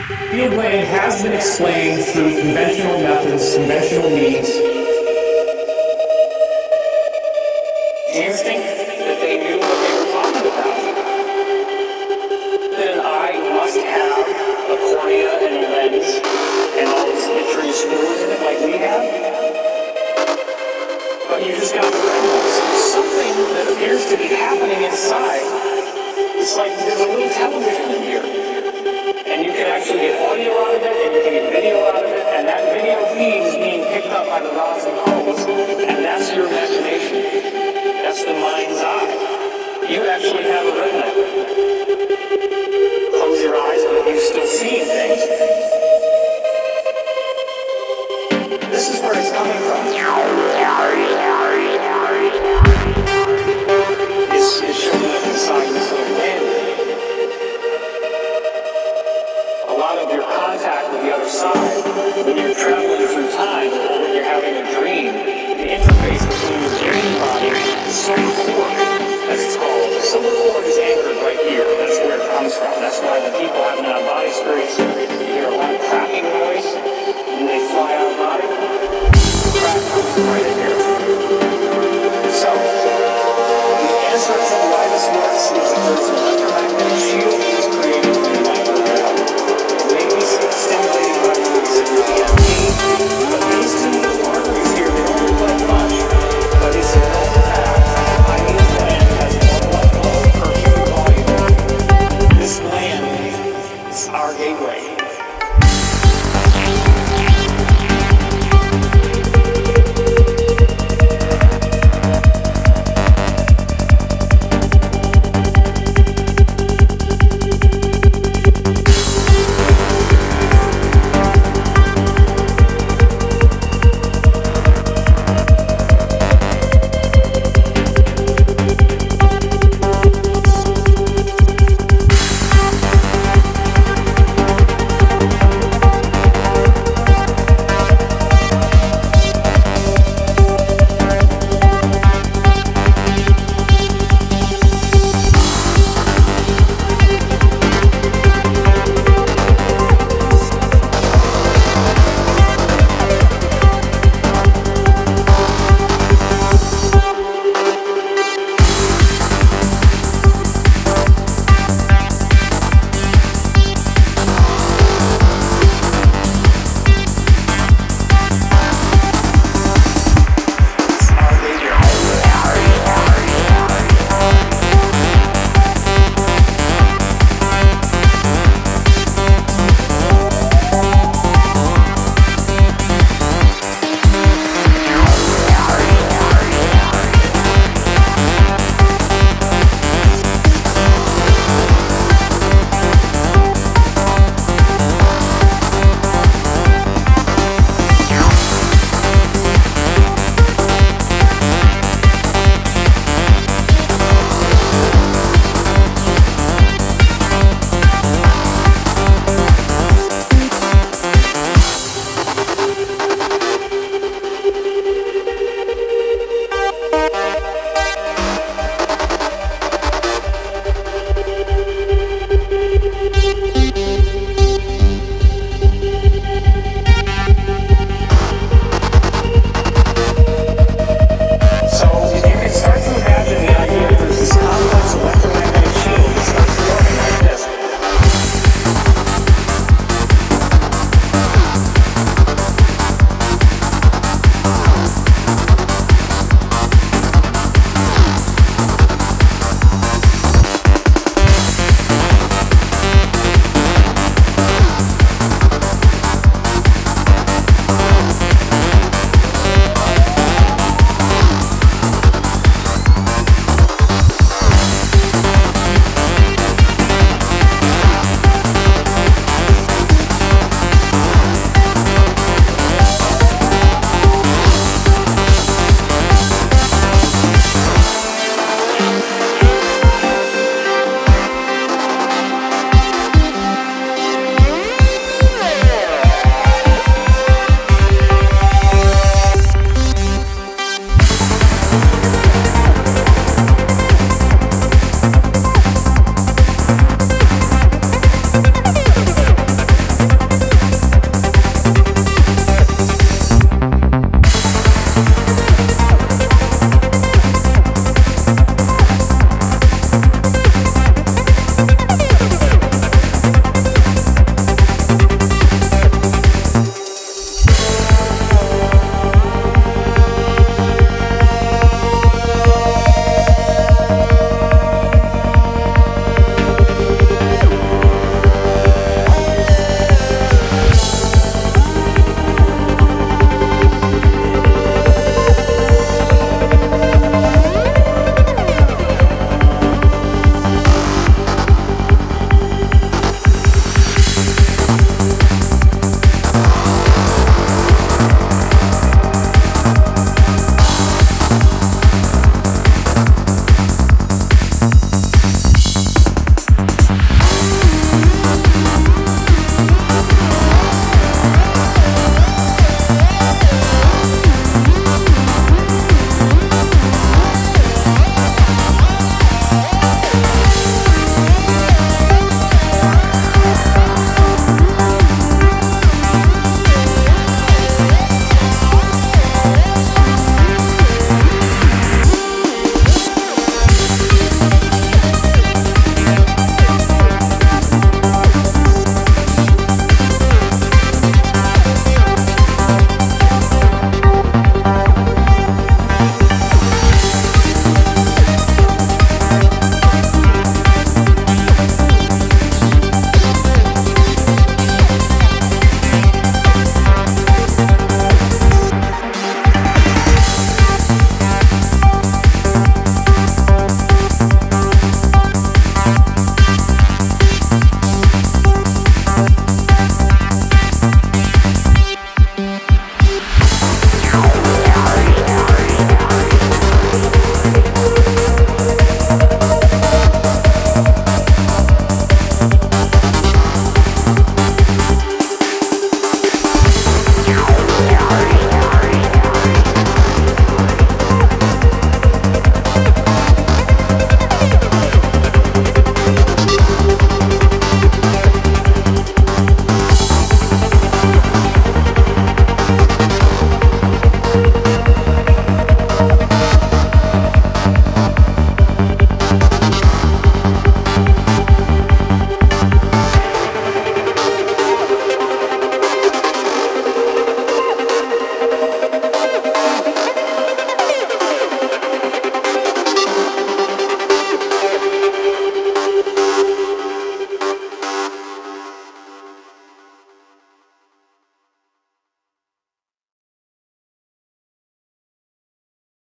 Field laying has been explained through conventional methods, conventional means. Do you think that they knew what they were talking about? That an eye must have a cornea and a lens and all this vitreous fluid in it like we have? But you just got something that appears to be happening inside. It's like there's a little television in here. And you can actually get audio out of it, and you can get video out of it, and that video feed is being picked up by the rods and cones, and that's your imagination. That's the mind's eye. You actually have a retina. Close your eyes, but you're still seeing things. This is where it's coming from. It's showing up inside this little wind. A lot of your contact with the other side, when you're traveling through time, or when you're having a dream, the interface between your dream body and the solar cord, as it's called. The solar cord is anchored right here. That's where it comes from. That's why when people have an out-of-body experience, you hear a lot of cracking noise.